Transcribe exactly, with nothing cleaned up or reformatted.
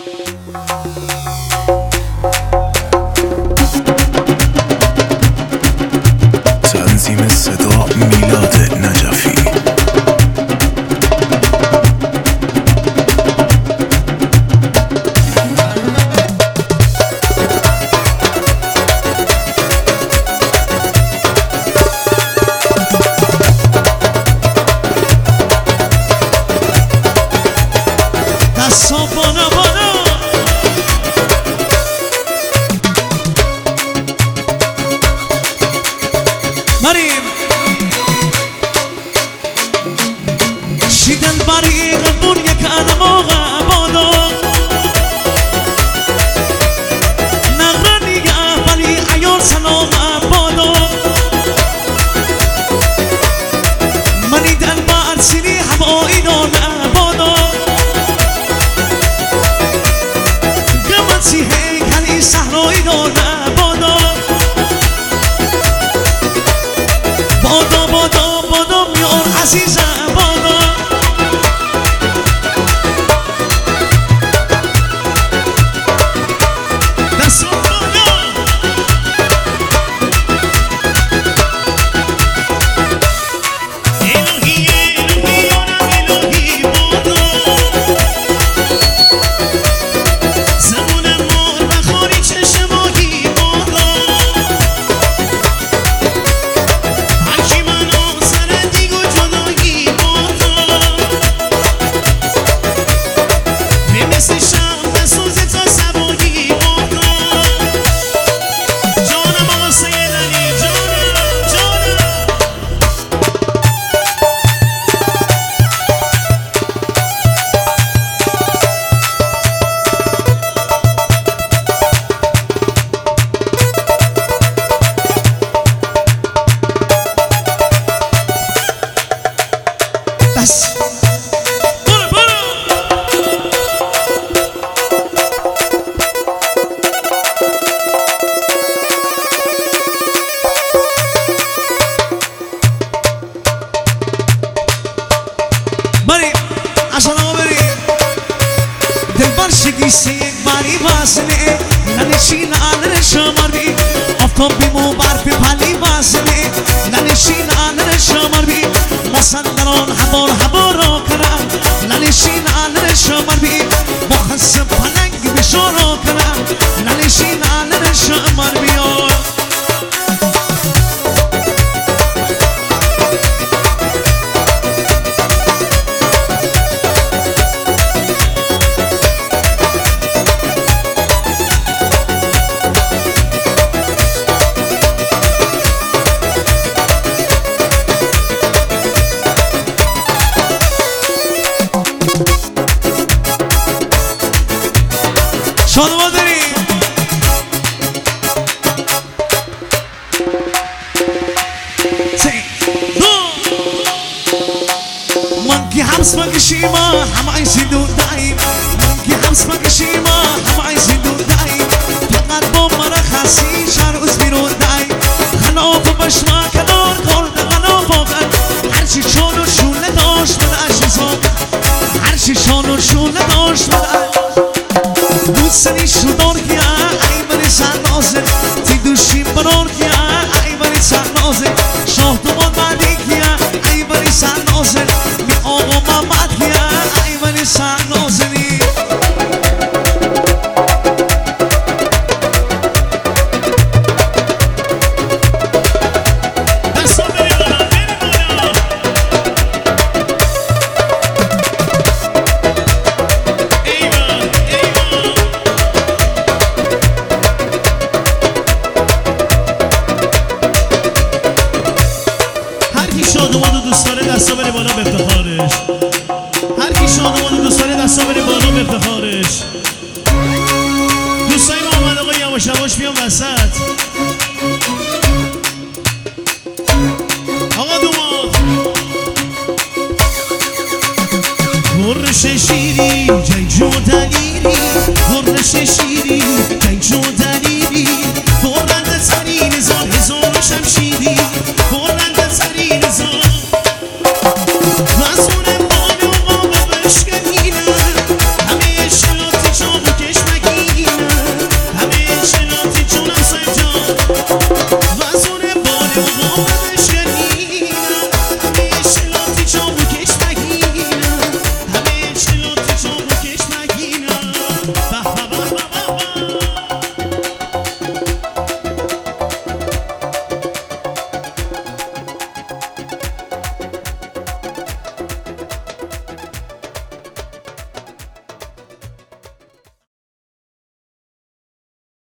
تنظیم صدا میلاد نجفی. دستان بالا بالا مریم شیدن باری قلبون یک علماغ بالا نغرانیه ولی عیار سلام بالا منی دل بار سینی هوایی دانه بالا گمانسی هیکلی صحرایی دانه بالا بادا بادا بادا میار عزیزه بادا دستان بالا الهی الهی آنم الهی بادا زمون مار بخوری چشماهی بادا هرکی منو سر دیگو جدایی بادا به مثل شم بسوزه تا سبایی بادا جانم آقا سید علی جانم جانم بس برو برو بریم عشان آقا بریم دلبر شگیسه یک باری واسنه ننشین آنر شمار بی آفتاب بیمو برف پلی واسنه ننشین آنر شمار بی مسندران هبار هبار را کنم ننشین آنر شمار بی مخصب پلنگ بشار را کنم ننشین آنر شمار بی شادمان داریم سه دو من که حبس بکشیم هم عايزين دور دایم من که حبس بکشیم هم عايزين دور دایم فقط با مرخصی شهر از بیرون دایم خلاف بشما کنار کرد خلاف آقل هرچی شان و شوله داشت بده اشیزان هرچی شان و شوله داشت بده دوستنی شدار کیا ای بری سر نازه تی دوشی برار کیا ای بری سر نازه شاه دومان بعدی کیا ای بری سر نازه می آقا محمد کیا ای بری سر نازنی شادمان و دوست داره دستا بره بالا به افتخارش هر کی شادمان و دوست داره دستا بره بالا به افتخارش دوستای محمد آقا یواش یواش بیان وسط آقا دوماد غرش شیری جنجو دلیری غرش شیری جنجو دلیری برنده ترین زال هزار و شمشیری برنده ترین زال مزون بانو آقا بشکنینه همه اشکالاتی جامو که عشق